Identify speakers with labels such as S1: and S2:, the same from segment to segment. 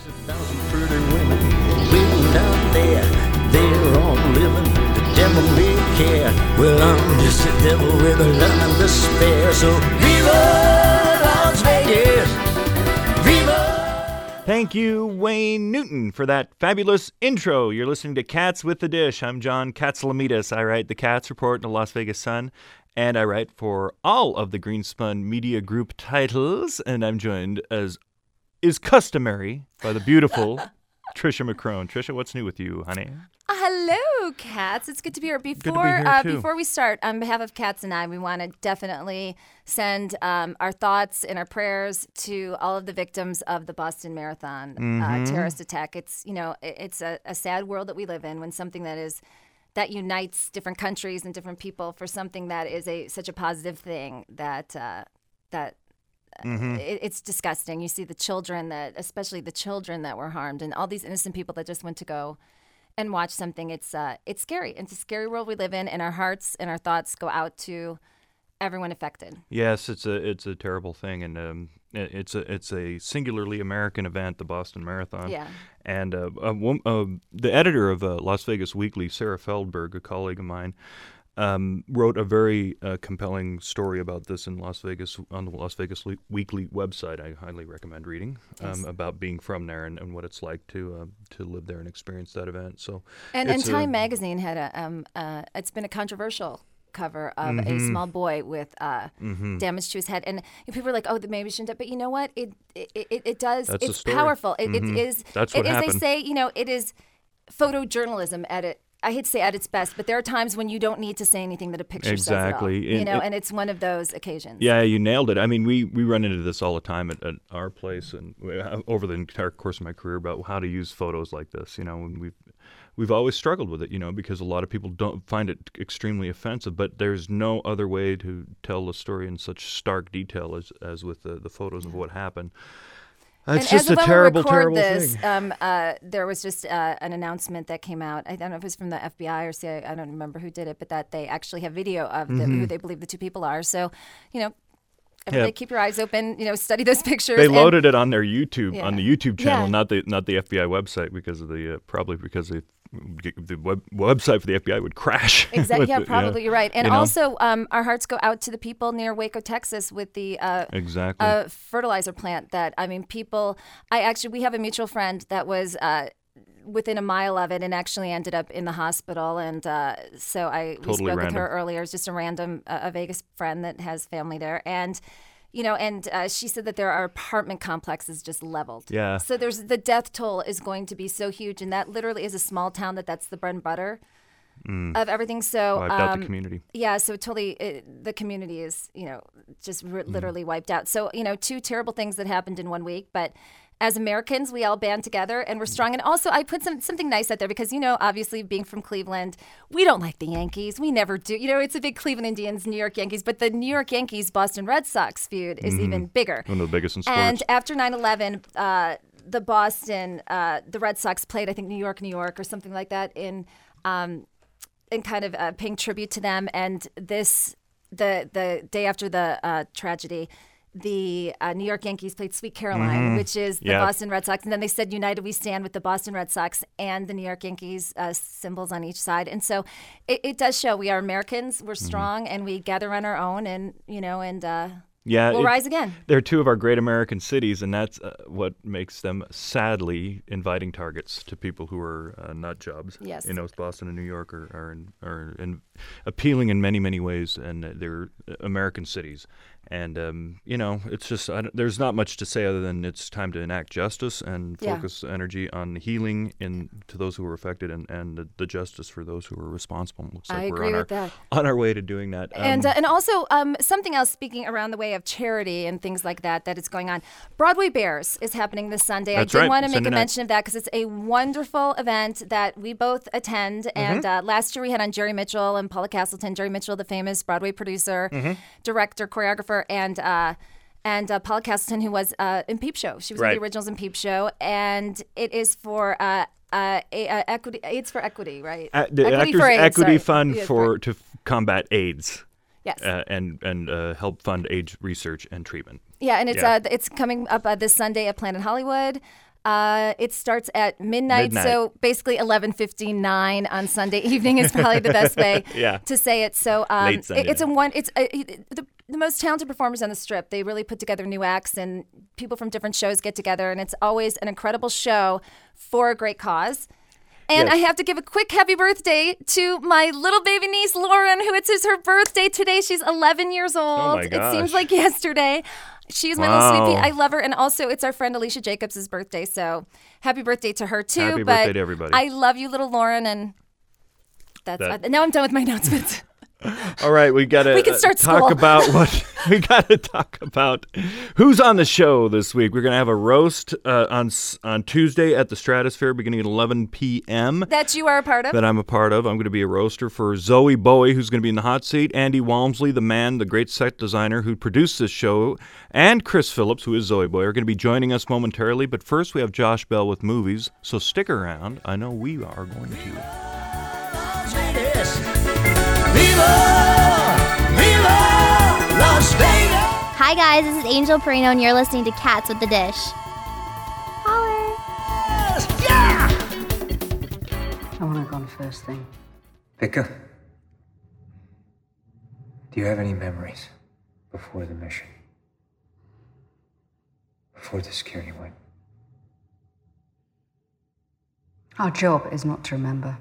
S1: There's 1,000 pretty women waiting down there. They're all living the devil may care. Well, I'm just a devil with a love and despair. So Viva Las Vegas! Viva!
S2: Thank you, Wayne Newton, for that fabulous intro. You're listening to Cats with the Dish. I'm John Katsalamidas. I write the Cats Report in the Las Vegas Sun, and I write for all of the Greenspun Media Group titles, and I'm joined, as is customary, by the beautiful Trisha McCrone. Trisha, what's new with you, honey?
S3: Hello, Cats. It's good to be here. Before we start, on behalf of Cats and I, we want to definitely send our thoughts and our prayers to all of the victims of the Boston Marathon terrorist attack. It's it's a sad world that we live in when something that unites different countries and different people for something that is such a positive thing that it's disgusting. You see the children especially the children that were harmed, and all these innocent people that just went to go and watch something. It's scary. It's a scary world we live in, and our hearts and our thoughts go out to everyone affected. Yes,
S2: it's a terrible thing, and it's a singularly American event, the Boston Marathon.
S3: Yeah.
S2: And the editor of Las Vegas Weekly, Sarah Feldberg, a colleague of mine, wrote a very compelling story about this on the Las Vegas Weekly website. I highly recommend reading about being from there and what it's like to live there and experience that event. So,
S3: and Time Magazine had it's been a controversial cover of a small boy with damage to his head, and people are like, "Oh, maybe shouldn't have," but you know what? It does.
S2: That's
S3: it's powerful. It is.
S2: That's what happened.
S3: As they say, it is photojournalism I hate to say at its best, but there are times when you don't need to say anything that a picture says at all. And it's one of those occasions.
S2: Yeah, you nailed it. I mean, we run into this all the time at our place and over the entire course of my career about how to use photos like this. And we've always struggled with it, because a lot of people don't find it extremely offensive, but there's no other way to tell the story in such stark detail as with the photos of what happened. It's just a terrible, terrible thing.
S3: There was just an announcement that came out. I don't know if it was from the FBI or CIA. I don't remember who did it, but that they actually have video of who they believe the two people are. So, everybody keep your eyes open. Study those pictures.
S2: They loaded it on their YouTube, on the YouTube channel, not the FBI website, because of the the website for the FBI would crash.
S3: Exactly. Yeah, probably. You're right. And also, our hearts go out to the people near Waco, Texas, with the fertilizer plant. We have a mutual friend that was within a mile of it and actually ended up in the hospital. And we spoke with her earlier. It was just a random a Vegas friend that has family there. And she said that there are apartment complexes just leveled.
S2: Yeah.
S3: So the death toll is going to be so huge, and that literally is a small town that's the bread and butter of everything. So
S2: wiped out the community.
S3: Yeah. So totally, the community is just literally wiped out. So two terrible things that happened in 1 week, but as Americans, we all band together and we're strong. And also, I put something nice out there because, obviously being from Cleveland, we don't like the Yankees. We never do. It's a big Cleveland Indians, New York Yankees. But the New York Yankees, Boston Red Sox feud is even bigger.
S2: One of the biggest in sports.
S3: And after 9/11, the Red Sox played, I think, New York, or something like that in kind of paying tribute to them. And the day after the tragedy, the New York Yankees played Sweet Caroline, which is the Boston Red Sox. And then they said, "United we stand," with the Boston Red Sox and the New York Yankees symbols on each side. And so it does show we are Americans. We're strong and we gather on our own and we'll rise again.
S2: They're two of our great American cities, and that's what makes them sadly inviting targets to people who are nut jobs.
S3: Yes.
S2: Boston and New York are appealing in many, many ways, and they're American cities. And, it's just there's not much to say other than it's time to enact justice and focus energy on healing to those who were affected and the justice for those who were responsible. Looks like
S3: I agree with that.
S2: On our way to doing that.
S3: And also something else, speaking around the way of charity and things like that is going on. Broadway Bears is happening this Sunday.
S2: That's
S3: I did
S2: right.
S3: want to make a mention of that because it's a wonderful event that we both attend. And last year we had on Jerry Mitchell and Paula Castleton. Jerry Mitchell, the famous Broadway producer, director, choreographer, and Paula Castleton, who was in Peep Show. She was one of the originals in Peep Show, and it is for equity. AIDS for Equity, right?
S2: The
S3: Equity
S2: Actors
S3: for AIDS,
S2: Equity
S3: sorry.
S2: Fund to combat AIDS.
S3: Yes.
S2: And help fund AIDS research and treatment.
S3: Yeah, and it's coming up this Sunday at Planet Hollywood. It starts at midnight. So basically 11:59 on Sunday evening is probably the best way to say it. So
S2: Late Sunday.
S3: The most talented performers on the Strip. They really put together new acts, and people from different shows get together, and it's always an incredible show for a great cause. And I have to give a quick happy birthday to my little baby niece, Lauren, who it's her birthday today. She's 11 years old.
S2: Oh my gosh.
S3: It seems like yesterday. She's my little sweetie. I love her. And also, it's our friend Alicia Jacobs' birthday. So happy birthday to her, too.
S2: Happy birthday to everybody.
S3: I love you, little Lauren. And now I'm done with my announcements.
S2: All right, we can start talk about what we got to talk about. Who's on the show this week? We're going to have a roast on Tuesday at the Stratosphere, beginning at 11 p.m.
S3: That you are a part of.
S2: That I'm a part of. I'm going to be a roaster for Zoe Bowie, who's going to be in the hot seat. Andy Walmsley, the great set designer who produced this show, and Chris Phillips, who is Zoe Bowie, are going to be joining us momentarily. But first, we have Josh Bell with movies. So stick around. I know we are going to.
S4: Hi guys, this is Angel Perino and you're listening to Cats with the Dish. Holler!
S5: I want to go on first thing.
S6: Vika, do you have any memories before the mission? Before the security went?
S5: Our job is not to remember.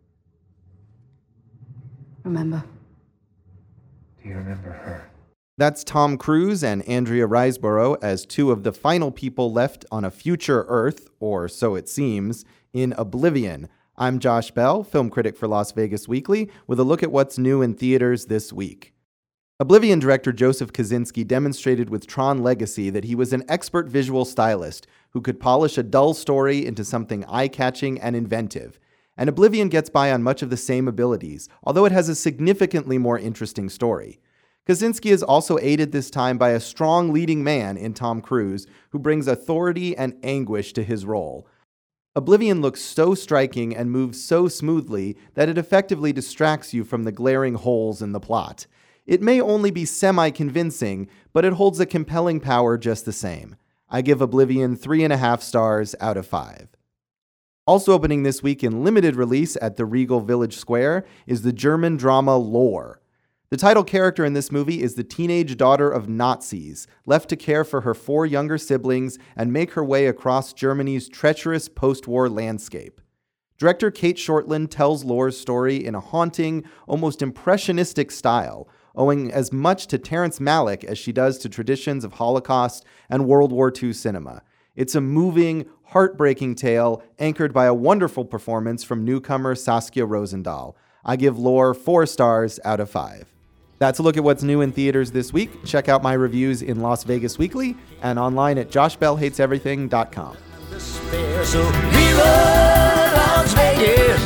S5: Remember?
S6: Do you remember her?
S7: That's Tom Cruise and Andrea Riseborough as two of the final people left on a future Earth, or so it seems, in Oblivion. I'm Josh Bell, film critic for Las Vegas Weekly, with a look at what's new in theaters this week. Oblivion director Joseph Kosinski demonstrated with Tron Legacy that he was an expert visual stylist who could polish a dull story into something eye-catching and inventive. And Oblivion gets by on much of the same abilities, although it has a significantly more interesting story. Kosinski is also aided this time by a strong leading man in Tom Cruise, who brings authority and anguish to his role. Oblivion looks so striking and moves so smoothly that it effectively distracts you from the glaring holes in the plot. It may only be semi-convincing, but it holds a compelling power just the same. I give Oblivion 3.5 stars out of 5. Also opening this week in limited release at the Regal Village Square is the German drama Lore. The title character in this movie is the teenage daughter of Nazis, left to care for her 4 younger siblings and make her way across Germany's treacherous post-war landscape. Director Kate Shortland tells Lore's story in a haunting, almost impressionistic style, owing as much to Terrence Malick as she does to traditions of Holocaust and World War II cinema. It's a moving, heartbreaking tale anchored by a wonderful performance from newcomer Saskia Rosendahl. I give Lore 4 stars out of 5. That's a look at what's new in theaters this week. Check out my reviews in Las Vegas Weekly and online at joshbellhateseverything.com.
S1: So viva Las Vegas.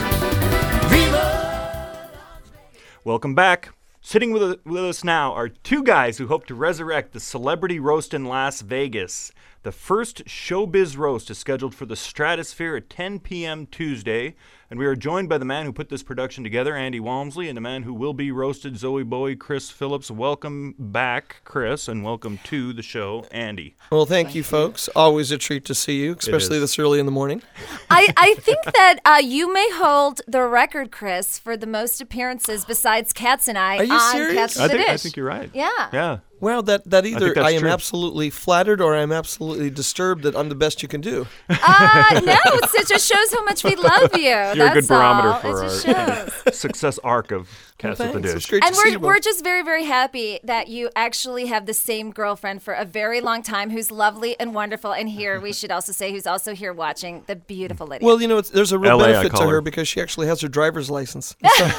S1: Viva.
S2: Welcome back. Sitting with us now are two guys who hope to resurrect the celebrity roast in Las Vegas. The first Showbiz Roast is scheduled for the Stratosphere at 10 p.m. Tuesday, and we are joined by the man who put this production together, Andy Walmsley, and the man who will be roasted, Zoe Bowie, Chris Phillips. Welcome back, Chris, and welcome to the show, Andy.
S8: Well, thank you, folks. Always a treat to see you, especially this early in the morning.
S3: I think that you may hold the record, Chris, for the most appearances besides Cats and I
S8: Are you
S3: on
S8: serious?
S3: Cats with the Dish.
S2: I think you're right.
S3: Yeah.
S2: Yeah.
S8: Well, that either I am
S2: true.
S8: absolutely flattered or I'm absolutely disturbed that I'm the best you can do.
S3: No, it just shows how much we love you.
S2: You're a good barometer
S3: all.
S2: for
S3: It just
S2: our
S3: shows.
S2: success arc of Cats with the
S8: Thanks.
S2: Dish.
S8: It's great
S3: And
S8: to see you
S3: we're
S8: both.
S3: just very, very happy that you actually have the same girlfriend for a very long time who's lovely and wonderful. And here, we should also say, who's also here watching, the beautiful Lydia.
S8: Well, you know, there's a real
S2: LA, I
S8: benefit
S2: call
S8: to
S2: her.
S8: her because she actually has her driver's license.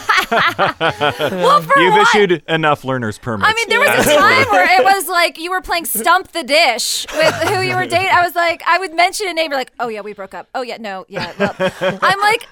S3: well, for
S2: You've
S3: what?
S2: issued enough learner's permits.
S3: I mean, there was a time where it was like you were playing Stump the Dish with who you were dating. I was like, I would mention a name, you're like, oh yeah, we broke up. Oh yeah, no, yeah. Well, I'm like,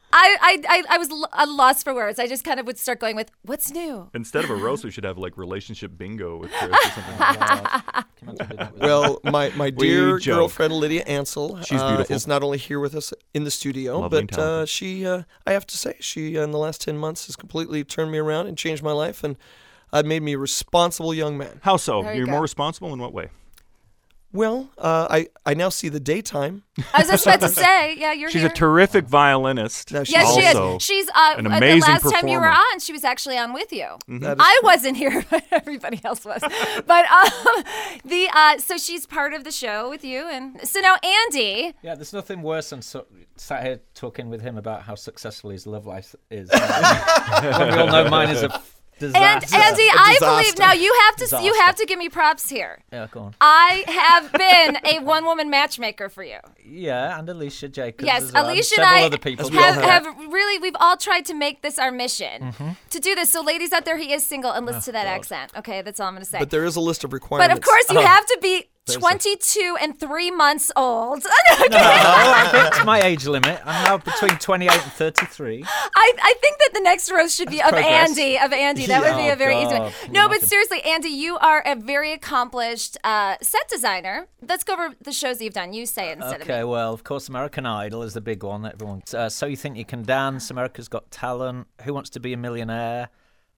S3: I was at a loss for words. I just kind of would start going with, what's new?
S2: Instead of a roast, we should have like relationship bingo with Chris or something like that.
S8: Well, my dear
S2: joke.
S8: girlfriend Lydia Ansel
S2: She's beautiful.
S8: is not only here with us in the studio,
S2: Lovely and
S8: but
S2: talented.
S8: she, I have to say, she in the last 10 months has completely turned me around and changed my life and made me a responsible young man.
S2: How so?
S3: There you
S2: You're
S3: go.
S2: more responsible in what way?
S8: Well, I now see the daytime.
S3: I was just about to say, yeah, you're
S2: She's
S3: here.
S2: a terrific violinist.
S8: No, she's
S3: Yes, she
S2: also
S3: is. She's
S2: an amazing
S3: the last time you were
S2: performer.
S3: on, she was actually on with you.
S8: That is
S3: I wasn't here, but everybody else was. But so she's part of the show with you, and so now Andy.
S9: Yeah, there's nothing worse than sat here talking with him about how successful his love life is. When we all know mine is a
S3: And
S9: disaster.
S3: Andy, I
S8: disaster.
S3: believe now you have to
S9: Disaster.
S3: give me props here.
S9: Yeah, go on.
S3: I have been a one-woman matchmaker for you.
S9: Yeah, and Alicia Jacobs.
S3: Yes,
S9: as well,
S3: Alicia
S9: several
S3: and I
S9: other people.
S3: have really, we've all tried to make this our mission to do this. So ladies out there, he is single, and listen to that accent. Okay, that's all I'm going to say.
S8: But there is a list of
S3: But
S8: requirements.
S3: of course, you have to be 22 and 3 months old.
S9: No, I hit my age limit. I'm now between 28 and 33.
S3: I think that the next roast should be of
S9: progress.
S3: Andy. That would be a very easy one.
S9: God.
S3: No, but seriously, Andy, you are a very accomplished set designer. Let's go over the shows that you've done. You say it instead of
S9: Okay,
S3: me.
S9: well, of course, American Idol is the big one that everyone. So You Think You Can Dance, America's Got Talent, Who Wants to Be a Millionaire?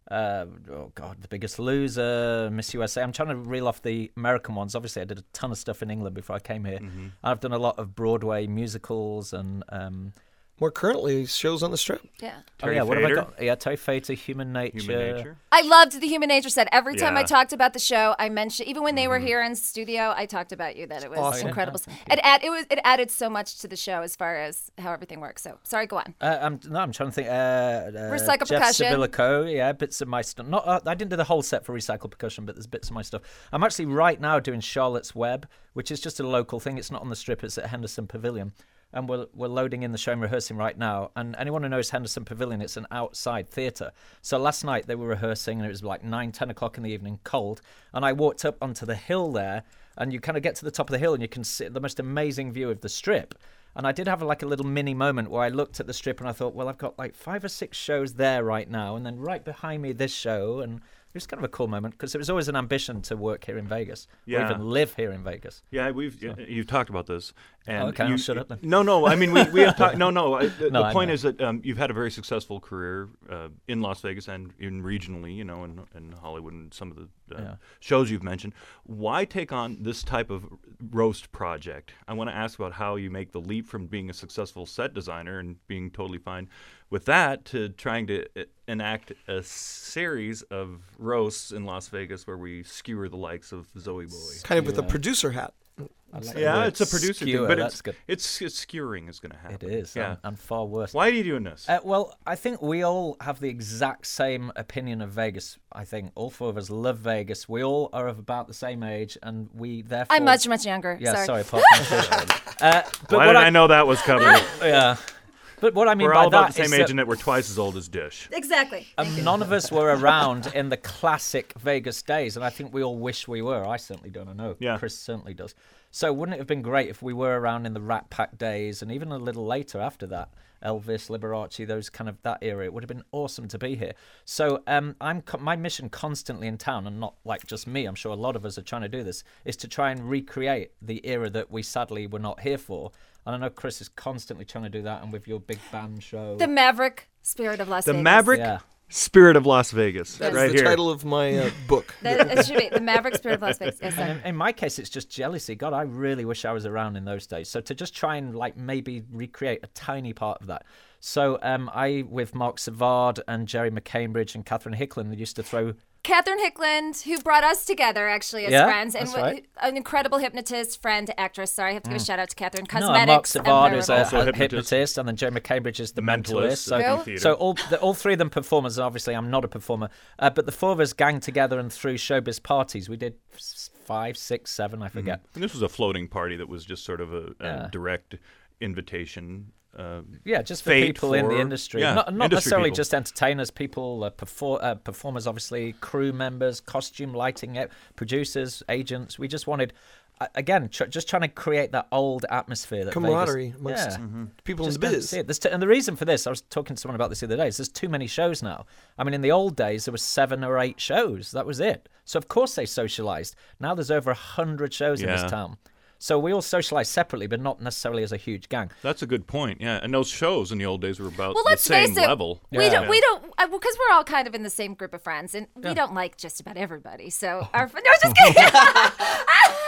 S9: Oh God, The Biggest Loser, Miss USA. I'm trying to reel off the American ones. Obviously, I did a ton of stuff in England before I came here. I've done a lot of Broadway musicals and.
S8: More currently, shows on the Strip.
S3: Yeah.
S2: Terry
S9: what have I
S2: Fader?
S9: got? Yeah, Terry Fader, Human Nature.
S2: Human Nature.
S3: I loved the Human Nature set. Every time I
S2: Yeah.
S3: talked about the show, I mentioned, even when they were here in studio, I talked about you, that it was
S8: Awesome.
S3: incredible.
S9: Thank
S3: It added so much to the show as far as how everything works. So, sorry, go on.
S9: I'm trying to think.
S3: Recycle
S9: Jeff
S3: Percussion.
S9: Sibilico, yeah, bits of my stuff. Not, I didn't do the whole set for Recycle Percussion, but there's bits of my stuff. I'm actually right now doing Charlotte's Web, which is just a local thing. It's not on the Strip. It's at Henderson Pavilion. And we're loading in the show and rehearsing right now. And anyone who knows Henderson Pavilion, it's an outside theatre. So last night they were rehearsing and it was like 9, 10 o'clock in the evening, cold. And I walked up onto the hill there and you kind of get to the top of the hill and you can see the most amazing view of the Strip. And I did have like a little mini moment where I looked at the Strip and I thought, well, I've got like 5 or 6 shows there right now. And then right behind me, this show. And it was kind of a cool moment because it was always an ambition to work here in Vegas or
S2: Yeah.
S9: even live here in Vegas.
S2: Yeah, you've talked about this. And
S9: Okay, I'll shut up then.
S2: No. I mean, we have talked. No. The
S9: No, I
S2: point
S9: know.
S2: is that you've had a very successful career in Las Vegas and in regionally, in Hollywood and some of the shows you've mentioned. Why take on this type of roast project? I want to ask about how you make the leap from being a successful set designer and being totally fine with that to trying to enact a series of roasts in Las Vegas where we skewer the likes of Zoe Boy.
S8: Kind of with a producer hat.
S2: Yeah, it's a producer
S9: Skewer,
S2: thing, but
S9: that's good.
S2: it's skewering is going to happen.
S9: It is,
S2: Yeah.
S9: and far worse.
S2: Why are you doing this?
S9: Well, I think we all have the exact same opinion of Vegas. I think all 4 of us love Vegas. We all are of about the same age, and we therefore.
S3: I'm much, much younger.
S9: Yeah,
S3: sorry.
S9: apart from but
S2: Why
S9: what
S2: did I know that was coming?
S9: Yeah, but what I mean
S2: We're
S9: by
S2: all about
S9: that
S2: the
S9: is
S2: same age
S9: that
S2: and that we're twice as old as Dish.
S3: Exactly.
S9: none of us were around in the classic Vegas days, and I think we all wish we were. I certainly don't. I know Chris certainly does. So wouldn't it have been great if we were around in the Rat Pack days and even a little later after that? Elvis, Liberace, those kind of that era. It would have been awesome to be here. So my mission constantly in town, and not like just me, I'm sure a lot of us are trying to do this, is to try and recreate the era that we sadly were not here for. And I know Chris is constantly trying to do that, and with your big band show.
S3: The Maverick Spirit of Las
S2: The
S3: Vegas.
S2: Maverick
S9: Yeah.
S2: Spirit of Las Vegas.
S8: That's
S2: right
S8: the
S2: here.
S8: title of my book.
S3: It should be the Maverick Spirit of Las Vegas. Yes, sir.
S9: In my case, it's just jealousy. God, I really wish I was around in those days. So to just try and like maybe recreate a tiny part of that. So I, with Mark Savard and Jerry McCambridge and Catherine Hickland, they used to throw.
S3: Catherine Hickland, who brought us together actually as
S9: Yeah,
S3: friends, and
S9: that's right.
S3: an incredible hypnotist, friend, actress. Sorry, I have to give a shout out to Catherine.
S9: No,
S3: Cosmetics.
S9: Mark Savard is
S2: Also
S9: a
S2: a hypnotist.
S9: hypnotist, and then Jerry McCambridge is the mentalist.
S2: Mentalist, theater.
S9: So all 3 of them performers, and obviously I'm not a performer, but the 4 of us ganged together and threw showbiz parties. We did 5, 6, 7, I forget.
S2: And this was a floating party that was just sort of a direct invitation.
S9: Yeah, just for
S2: fate
S9: people in the
S2: for-
S9: industry.
S2: yeah,
S9: Not
S2: industry
S9: necessarily
S2: people.
S9: just entertainers, people, performers, obviously, crew members, costume, lighting, producers, agents. We just wanted, again, just trying to create that old atmosphere. That
S8: Camaraderie
S9: Vegas,
S8: amongst people
S9: just
S8: in the
S9: don't
S8: biz.
S9: see it. And the reason for this, I was talking to someone about this the other day, is there's too many shows now. I mean, in the old days, there were 7 or 8 shows. That was it. So, of course, they socialized. Now there's over 100 shows in
S2: Yeah.
S9: this town. So we all socialize separately, but not necessarily as a huge gang.
S2: That's a good point. Yeah, and those shows in the old days were about
S3: Well,
S2: the
S3: let's
S2: same
S3: face it.
S2: level.
S3: We don't because we're all kind of in the same group of friends, and we don't like just about everybody. So our no, just kidding.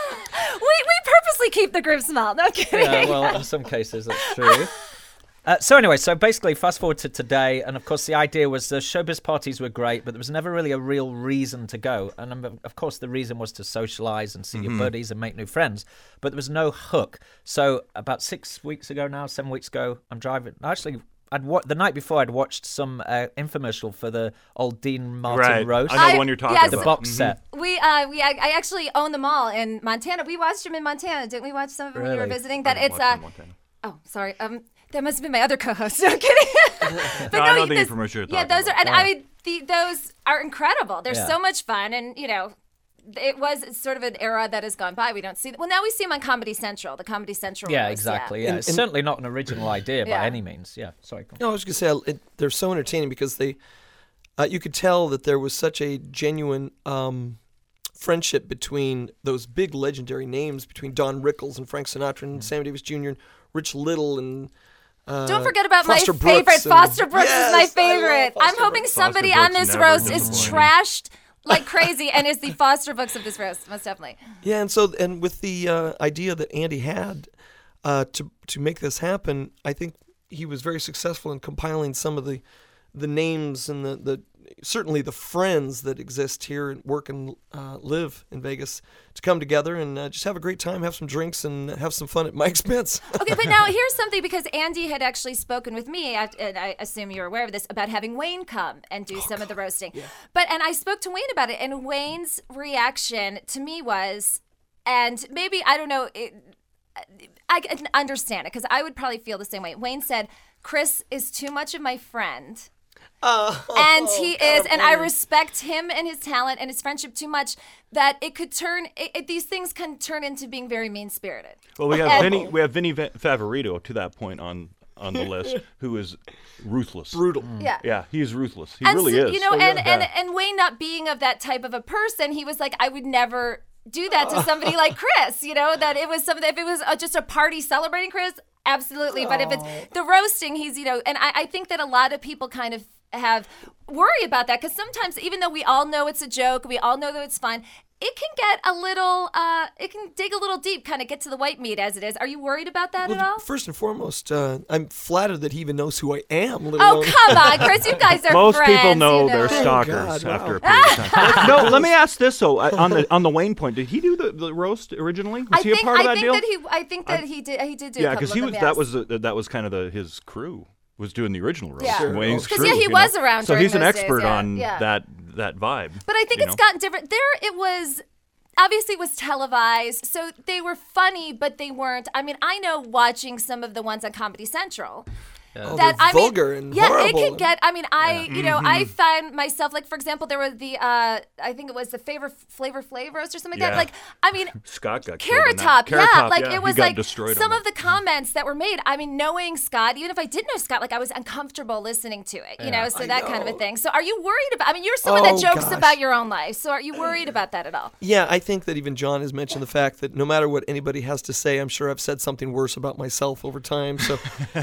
S3: We purposely keep the group small. No kidding.
S9: Yeah, well, in some cases that's true. So basically, fast forward to today, and of course the idea was the showbiz parties were great, but there was never really a real reason to go. And of course the reason was to socialise and see your buddies and make new friends, but there was no hook. So about 7 weeks ago, I'm driving. Actually, the night before I'd watched some infomercial for the old Dean Martin roast.
S2: I know the one you're talking about.
S9: The box set.
S3: I actually own them all in Montana. We watched them in Montana, didn't we? Watch some of them when you were visiting. Oh, sorry. That must have been my other co-host. No kidding. But
S2: I know the infomercial you're talking
S3: Yeah, those are,
S2: about.
S3: and I mean, those are incredible. They're so much fun, and it was sort of an era that has gone by. We don't see. Well, now we see them on Comedy Central. The Comedy Central.
S9: Yeah,
S3: roast,
S9: exactly. Yeah, it's certainly not an original idea by any means. Yeah, sorry.
S8: No, I was going to say they're so entertaining because you could tell that there was such a genuine friendship between those big legendary names, between Don Rickles and Frank Sinatra and Sammy Davis Jr. and Rich Little and.
S3: Don't forget about
S8: Foster
S3: my favorite.
S8: Brooks
S3: Foster Brooks
S8: yes,
S3: is my favorite. I'm hoping
S2: Brooks.
S3: somebody
S2: Foster
S3: on
S2: Brooks
S3: this
S2: never
S3: roast is
S2: disappointing.
S3: trashed like crazy and is the Foster Brooks of this roast, most definitely.
S8: Yeah, and with the idea that Andy had to make this happen, I think he was very successful in compiling some of the names and the certainly the friends that exist here and work and live in Vegas to come together and just have a great time, have some drinks, and have some fun at my expense.
S3: Okay, but now here's something, because Andy had actually spoken with me, and I assume you're aware of this, about having Wayne come and do some of the roasting. Yeah. And I spoke to Wayne about it, and Wayne's reaction to me was, and maybe, I don't know, I can understand it, because I would probably feel the same way. Wayne said, Chris is too much of my friend. And he is, and I respect him and his talent and his friendship too much that it could turn. These things can turn into being very mean-spirited.
S2: Well, we have Vinny Favorito to that point on the list, who is ruthless,
S8: brutal.
S3: Yeah,
S2: he is ruthless. He
S3: and
S2: really
S3: so,
S2: is.
S3: And Wayne not being of that type of a person, he was like, I would never do that to somebody like Chris. That it was something. If it was just a party celebrating Chris, absolutely. But if it's the roasting, he's and I think that a lot of people kind of worry about that, because sometimes, even though we all know it's a joke, we all know that it's fun, it can get a little, it can dig a little deep, kind of get to the white meat as it is. Are you worried about that at all?
S8: First and foremost, I'm flattered that he even knows who I am.
S3: Oh, come on, Chris, you guys are
S2: Most
S3: friends.
S2: people know they're
S8: Oh,
S2: stalkers
S8: God, wow.
S2: after a period of time. No, let me ask this though. On the Wayne point, did he do the roast originally? Was he a part of that deal?
S3: I think that he did. He did do.
S2: Yeah,
S3: because
S2: he was. That was kind of his crew. Was doing the original roast.
S3: Yeah.
S2: Wayne's
S3: Because
S2: crew.
S3: he was around.
S2: So
S3: during
S2: he's an
S3: those
S2: expert
S3: days,
S2: on
S3: yeah.
S2: that vibe.
S3: But I think it's gotten different. It was. Obviously, it was televised, so they were funny, but they weren't. I mean, I know watching some of the ones on Comedy Central.
S8: They're vulgar and horrible.
S3: It can get. I mean, I find myself, like, for example, there was the I think it was the Flavor roast or something like that. Like, I mean,
S2: Scott got
S3: Carrot
S2: killed in that.
S3: Top, like
S2: yeah,
S3: it was
S2: he got
S3: like
S2: destroyed
S3: some
S2: on
S3: of the comments that were made. I mean, knowing Scott, even if I didn't know Scott, like I was uncomfortable listening to it, so that kind of a thing. So, are you worried about? I mean, you're someone that jokes about your own life. So, are you worried about that at all?
S8: Yeah, I think that even John has mentioned the fact that no matter what anybody has to say, I'm sure I've said something worse about myself over time. So,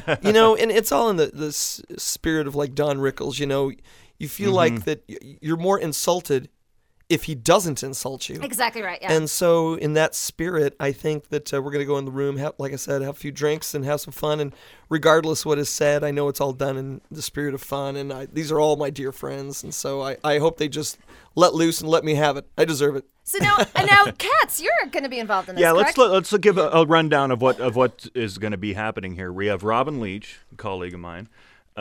S8: and it's all in the spirit of like Don Rickles. You feel like that you're more insulted if he doesn't insult you.
S3: Exactly right, yeah.
S8: And so in that spirit, I think that we're going to go in the room, like I said, have a few drinks and have some fun. And regardless what is said, I know it's all done in the spirit of fun. And these are all my dear friends. And so I hope they just let loose and let me have it. I deserve it.
S3: So now, Katz, you're going to be involved in this,
S2: Yeah,
S3: correct?
S2: let's give a rundown of what is going to be happening here. We have Robin Leach, a colleague of mine.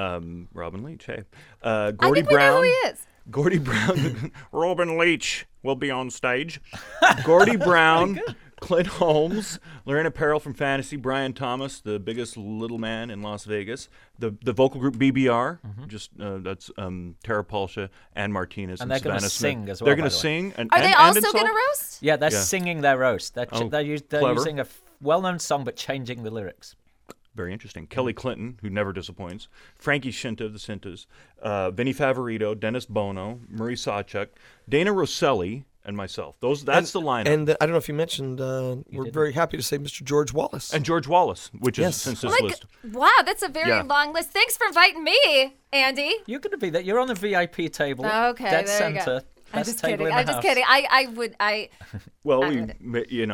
S2: Robin Leach, hey. Gordy
S3: I think
S2: Brown.
S3: we know who he is.
S2: Gordy Brown. Robin Leach will be on stage. Gordy Brown, Clint Holmes, Lorena Peril from Fantasy, Brian Thomas, the biggest little man in Las Vegas, the vocal group BBR, that's Tara Palsha, Ann Martinez, and
S9: they're going
S2: Savannah
S9: to sing
S2: Smith.
S9: as well.
S2: They're going to sing.
S3: Are they also going to roast?
S9: Yeah, they're singing their roast. They're
S2: clever.
S9: using a well-known song but changing the lyrics.
S2: Very interesting. Kelly Clinton, who never disappoints. Frankie Shinta of the Sintas. Vinny Favorito, Dennis Bono, Marie Sawchuk, Dana Rosselli, and myself. That's the lineup.
S8: And I don't know if you mentioned, we're very happy to say Mr. George Wallace.
S2: And George Wallace, which is since this list.
S3: Wow, that's a very long list. Thanks for inviting me, Andy.
S9: You're going to be there. You're on the VIP table.
S3: Okay,
S9: dead
S3: there you
S9: center.
S3: go. I'm
S9: Best
S3: just
S9: table
S3: kidding.
S9: in the
S3: I'm just
S9: house.
S3: kidding.
S2: Well,
S3: I would.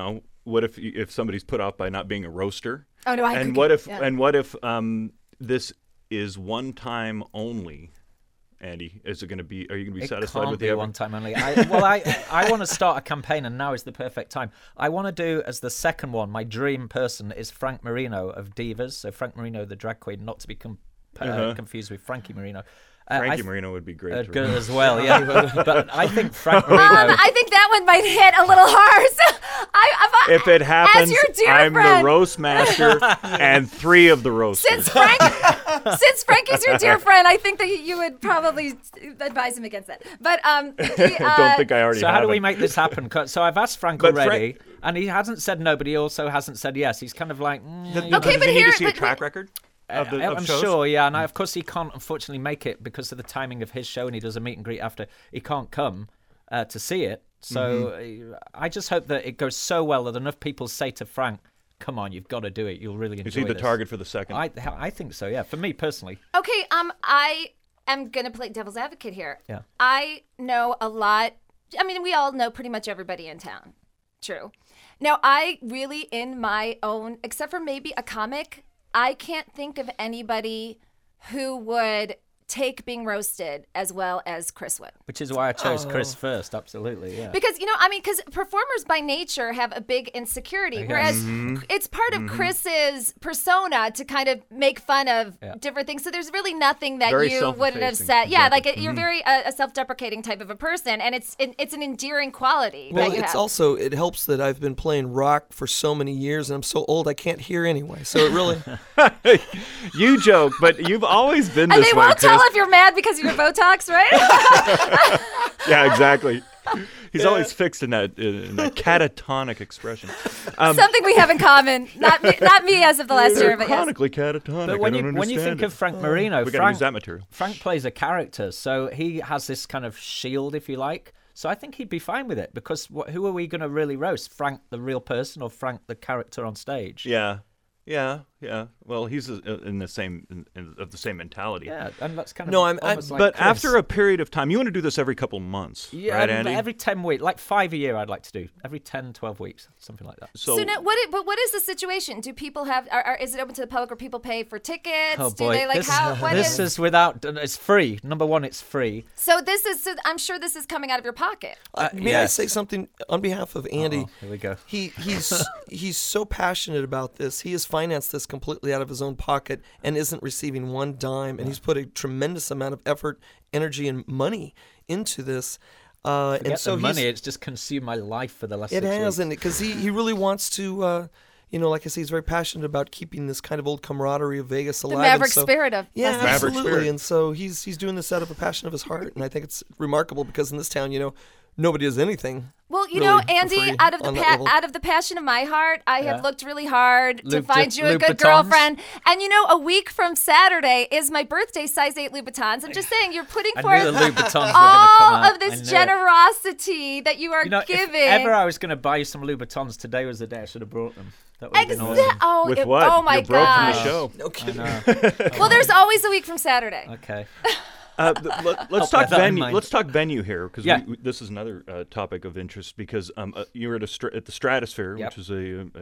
S2: what if somebody's put off by not being a roaster?
S3: Oh no, I
S2: and
S3: could
S2: what
S3: get-
S2: if
S3: yeah.
S2: and what if this is one time only? Andy, is it going to be? Are you going to be
S9: It
S2: satisfied
S9: can't
S2: with
S9: be
S2: the
S9: one time only. I want to start a campaign, and now is the perfect time. I want to do as the second one. My dream person is Frank Marino of Divas. So Frank Marino, the drag queen, not to be confused with Frankie Marino.
S2: Frankie Marino would be great.
S9: Good as well, yeah. But I think Frank Marino.
S3: I think that one might hit a little hard.
S2: If it happens,
S3: as your dear
S2: I'm
S3: friend,
S2: the roast master and 3 of the roasters.
S3: Since Frankie's your dear friend, I think that you would probably advise him against that. But
S2: Don't think I already
S9: So
S2: have
S9: how do we
S2: it.
S9: make this happen? So I've asked Frank
S2: But
S9: already, and he hasn't said no, but he also hasn't said yes. He's kind of like,
S3: Okay,
S2: Does
S3: but
S2: he need
S3: here-
S2: to see a
S3: but-
S2: track record of the
S9: I'm
S2: shows?
S9: sure, yeah. And of course, he can't unfortunately make it because of the timing of his show, and he does a meet and greet after. He can't come to see it. So I just hope that it goes so well that enough people say to Frank, "Come on, you've got to do it. You'll really enjoy
S2: Is he the
S9: this."
S2: target for the second?
S9: I think so. Yeah, for me personally.
S3: Okay, I am gonna play devil's advocate here.
S9: Yeah.
S3: I know a lot. I mean, we all know pretty much everybody in town. True. Now, I really, in my own, except for maybe a comic, I can't think of anybody who would take being roasted as well as Chris would.
S9: Which is why I chose Chris first. Absolutely, yeah.
S3: Because, because performers by nature have a big insecurity, whereas it's part of Chris's persona to kind of make fun of different things. So there's really nothing that
S2: Very
S3: you wouldn't have
S2: self-effacing,
S3: said. Yeah,
S2: exactly.
S3: like you're very a self-deprecating type of a person, and it's an endearing quality.
S8: Well,
S3: that you
S8: it's
S3: have.
S8: also, it helps that I've been playing rock for so many years, and I'm so old I can't hear anyway. So it really...
S2: You joke, but you've always been
S3: And
S2: this
S3: they
S2: way,
S3: won't tell
S2: Chris.
S3: if you're mad because of your Botox, right?
S2: Yeah, exactly. He's always fixed in that catatonic expression.
S3: Something we have in common. Not me as of the last year, but yes.
S2: Chronically catatonic.
S9: But when
S2: I
S9: you
S2: don't
S9: when you
S2: understand
S9: think
S2: it.
S9: of Frank Marino,
S2: we got to use that material.
S9: Frank plays a character, so he has this kind of shield, if you like. So I think he'd be fine with it because who are we going to really roast? Frank, the real person, or Frank, the character on stage?
S2: Yeah. Well, he's in the same of the same mentality.
S9: Yeah, and that's kind of
S8: No, I'm-
S9: almost like
S2: But
S9: Chris.
S2: after a period of time, you want to do this every couple of months,
S9: Yeah,
S2: right, Andy?
S9: every 10 weeks, like 5 a year I'd like to do. Every 10, 12 weeks, something like that.
S3: So now, what is the situation? Do people have? Is it open to the public, or people pay for tickets?
S9: Oh
S3: Do
S9: boy,
S3: they like
S9: this is without. It's free. Number one, it's free.
S3: So this is. So I'm sure this is coming out of your pocket.
S8: May I
S9: yes.
S8: say something on behalf of Andy?
S9: Here we go.
S8: He's so passionate about this. He has financed this completely out of his own pocket and isn't receiving one dime. And he's put a tremendous amount of effort, energy, and money into this.
S9: Forget
S8: And so
S9: the money.
S8: he's-
S9: It's just consumed my life for the last
S8: it
S9: 6
S8: has,
S9: weeks.
S8: and because he really wants to. Like I say, he's very passionate about keeping this kind of old camaraderie of Vegas alive.
S3: The maverick
S8: and so,
S3: spirit of
S8: Yeah,
S3: Las Vegas.
S2: Maverick
S8: absolutely.
S2: spirit.
S8: And so he's doing this out of a passion of his heart, and I think it's remarkable because in this town, nobody does anything.
S3: Well, you
S8: really
S3: know,
S8: for
S3: Andy,
S8: free
S3: out of
S8: on that level.
S3: the passion of my heart, I have looked really hard to
S9: Louis-
S3: find you a
S9: Louis
S3: good
S9: Vuittons?
S3: girlfriend. And a week from Saturday is my birthday, size 8 Louboutins. I'm just saying, you're putting
S9: I
S3: forth
S9: knew the Louis Vuittons were going to come
S3: all
S9: out.
S3: of this
S9: I knew it.
S3: generosity that you are
S9: If
S3: giving.
S9: ever I was going to buy you some Louboutins, today was the day I should have brought them. That would have been awesome.
S3: Oh,
S2: With what?
S3: oh my
S2: You're broke from
S3: gosh.
S2: the show.
S8: No kidding.
S3: Well, there's always a week from Saturday.
S9: Okay.
S2: Let's talk
S9: bear that in
S2: venue.
S9: mind.
S2: Let's talk venue here because
S9: Yeah.
S2: this is another topic of interest because you were at the Stratosphere,
S9: Yep.
S2: which is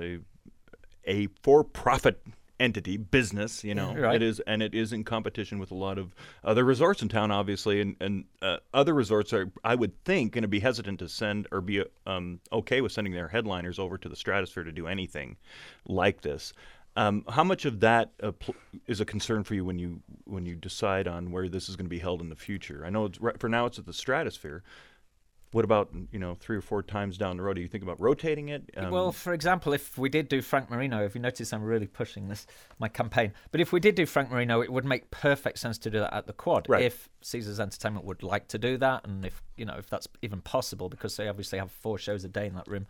S2: a for-profit entity business.
S9: Right.
S2: It is, and it is in competition with a lot of other resorts in town, obviously, and other resorts are, I would think, going to be hesitant to send or be okay with sending their headliners over to the Stratosphere to do anything like this. How much of that is a concern for you when you decide on where this is going to be held in the future? I know for now it's at the Stratosphere. What about 3 or 4 times down the road? Do you think about rotating it?
S9: Well, for example, if we did do Frank Marino, if you notice I'm really pushing my campaign, but if we did do Frank Marino, it would make perfect sense to do that at the Quad.
S2: Right.
S9: If Caesars Entertainment would like to do that, and if that's even possible, because they obviously have 4 shows a day in that room.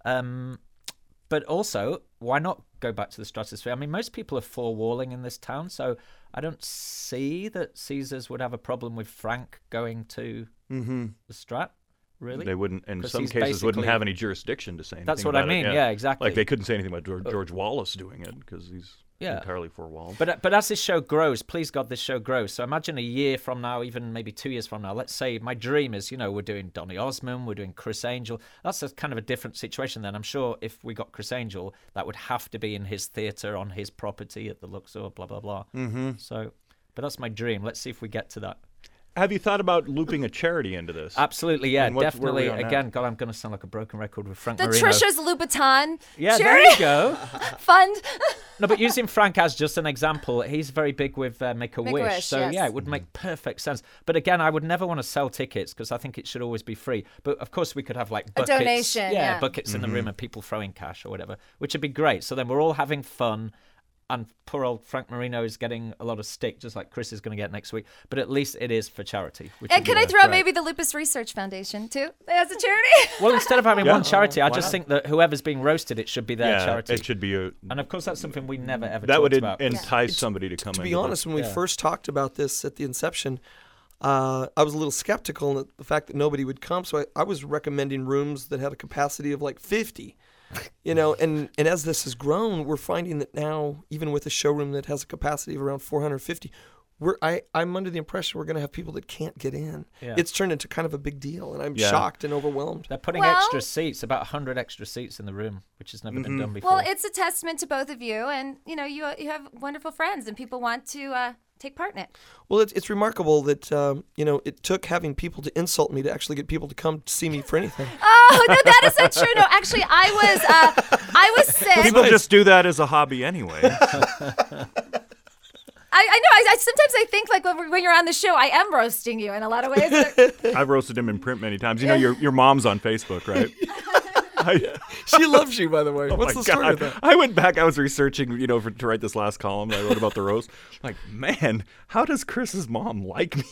S9: But also, why not go back to the Stratosphere? I mean, most people are four-walling in this town, so I don't see that Caesars would have a problem with Frank going to the Strat. Really?
S2: They wouldn't, in
S9: 'Cause
S2: some
S9: he's
S2: cases, wouldn't
S9: basically-
S2: have any jurisdiction to say anything
S9: That's what I
S2: about it,
S9: mean, yeah, exactly.
S2: Like they couldn't say anything about George Wallace doing it because he's entirely four-walled.
S9: But as this show grows, please God, this show grows. So imagine a year from now, even maybe 2 years from now, let's say my dream is, we're doing Donny Osmond, we're doing Chris Angel. That's a kind of a different situation then. I'm sure if we got Chris Angel, that would have to be in his theatre on his property at the Luxor, blah, blah, blah.
S2: Mm-hmm.
S9: So, but that's my dream. Let's see if we get to that.
S2: Have you thought about looping a charity into this?
S9: Absolutely, yeah,
S2: And where are
S9: definitely.
S2: we on that?
S9: Again, God, I'm going to sound like a broken record with Frank
S3: The
S9: Marino.
S3: Trisha's Louboutin
S9: Yeah, there
S3: charity
S9: you go.
S3: fund.
S9: No, but using Frank as just an example, he's very big with Make-A-Wish.
S3: Make-A-Wish,
S9: So,
S3: yes.
S9: yeah, it would make perfect sense. But again, I would never want to sell tickets because I think it should always be free. But, of course, we could have, like, buckets.
S3: donation, yeah.
S9: Buckets in the room and people throwing cash or whatever, which would be great. So then we're all having fun. And poor old Frank Marino is getting a lot of stick, just like Chris is going to get next week. But at least it is for charity. Which
S3: And
S9: would
S3: can
S9: be
S3: I throw out
S9: great.
S3: maybe the Lupus Research Foundation, too, as a charity?
S9: Well, instead of having
S2: Yeah.
S9: one charity, I
S2: Why
S9: just
S2: not?
S9: think that whoever's being roasted, it should be their
S2: Yeah,
S9: charity.
S2: it should be a.
S9: And of course, that's something we never ever
S2: That
S9: talked
S2: would
S9: about.
S2: entice somebody to come.
S8: To be
S2: into
S8: honest, when we
S9: Yeah.
S8: first talked about this at the inception, I was a little skeptical in the fact that nobody would come. So I was recommending rooms that had a capacity of like 50. And as this has grown, we're finding that now, even with a showroom that has a capacity of around 450, I'm under the impression we're going to have people that can't get in.
S9: Yeah.
S8: It's turned into kind of a big deal, and I'm
S2: Yeah.
S8: shocked and overwhelmed.
S9: They're putting
S3: Well-
S9: extra seats, about 100 extra seats in the room, which has never been done before.
S3: Well, it's a testament to both of you, and you have wonderful friends, and people want to take part in it.
S8: Well, it's remarkable that it took having people to insult me to actually get people to come to see me for anything.
S3: Oh no, that is not true. No, actually, I was sick.
S2: People just do that as a hobby anyway.
S3: I know. I sometimes I think like when you're on the show, I am roasting you in a lot of ways.
S2: I've roasted him in print many times. You know, your mom's on Facebook, right?
S8: She loves you, by the way.
S2: Oh
S8: What's
S2: my
S8: the story
S2: God.
S8: with that?
S2: I went back. I was researching, to write this last column that I wrote about the roast. I'm like, man, how does Chris's mom like me?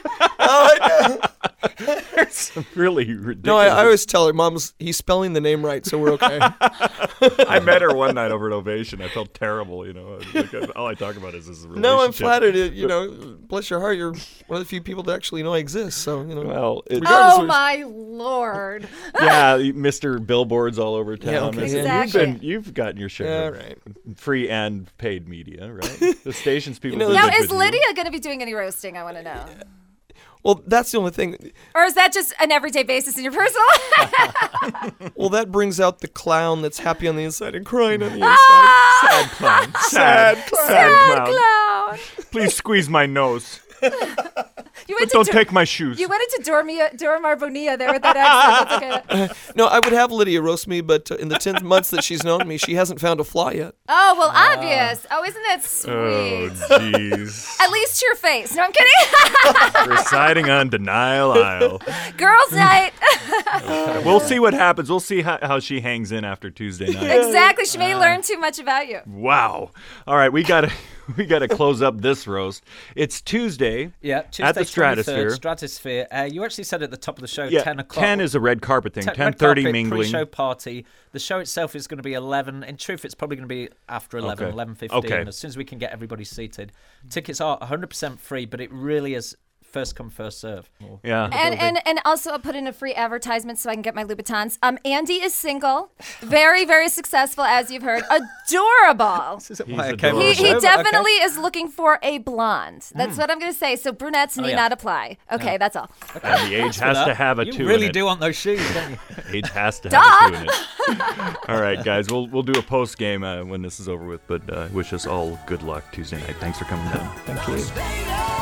S2: There's some really ridiculous.
S8: No, I always tell her, he's spelling the name right, so we're okay.
S2: I met her one night over at Ovation. I felt terrible. Like, all I talk about is this relationship.
S8: No, I'm flattered. Bless your heart, you're one of the few people that actually know I exist. So
S2: Well,
S8: regardless
S3: Oh
S8: of-
S3: my lord!
S2: yeah, Mr. Billboards all over town.
S8: Yeah, okay.
S3: Exactly.
S2: You've gotten your share
S8: Yeah,
S2: of
S8: right.
S2: free and paid media, right? The stations people.
S8: know,
S2: visit
S3: Now,
S2: with
S3: is
S2: you.
S3: Lydia going to be doing any roasting? I want to know.
S8: Well, that's the only thing.
S3: Or is that just an everyday basis in your personal life?
S8: Well, that brings out the clown that's happy on the inside and crying on the inside.
S3: Ah!
S2: Sad clown.
S8: Sad
S2: Sad clown.
S3: Clown.
S2: Please squeeze my nose.
S3: You
S2: But
S3: went
S2: don't
S3: to
S2: take my shoes.
S3: You went into Dora Marbonia there with that accent. That's okay.
S8: No, I would have Lydia roast me, but in the 10 months that she's known me, she hasn't found a flaw yet.
S3: Oh, well, obvious. Oh, isn't that sweet?
S2: Oh, jeez.
S3: At least to your face. No, I'm kidding.
S2: Reciting on Denial Isle.
S3: Girls' night.
S2: We'll see what happens. We'll see how she hangs in after Tuesday night.
S3: Exactly. She may learn too much about you.
S2: Wow. All right, we gotta close up this roast. It's Tuesday.
S9: Yeah, Tuesday,
S2: at the
S9: 23rd,
S2: Stratosphere.
S9: Stratosphere. You actually said at the top of the show,
S2: Yeah,
S9: 10 o'clock.
S2: 10 is a red carpet thing.
S9: 10
S2: 10:30
S9: carpet,
S2: mingling.
S9: Pre-show party. The show itself is going to be 11. In truth, it's probably going to be after 11,
S2: Okay.
S9: 11:15.
S2: Okay.
S9: As soon as we can get everybody seated. Tickets are 100% free, but it really is first come, first serve.
S2: Yeah.
S3: And also I'll put in a free advertisement so I can get my Louboutins. Andy is single, very, very successful, as you've heard. Adorable.
S9: This isn't
S2: He's
S9: why I
S2: adorable.
S9: came on the
S3: He
S9: show, but
S3: definitely
S9: okay.
S3: is looking for a blonde. That's what I'm going to say. So brunettes need
S9: yeah.
S3: not apply. Okay, that's all.
S2: And the age has to have a
S9: You
S2: 2
S9: really
S2: in it.
S9: do want those shoes, don't you?
S2: Age has to have a 2 in it. All right, guys. We'll do a post game when this is over with. But wish us all good luck Tuesday night. Thanks for coming down.
S9: Thank you.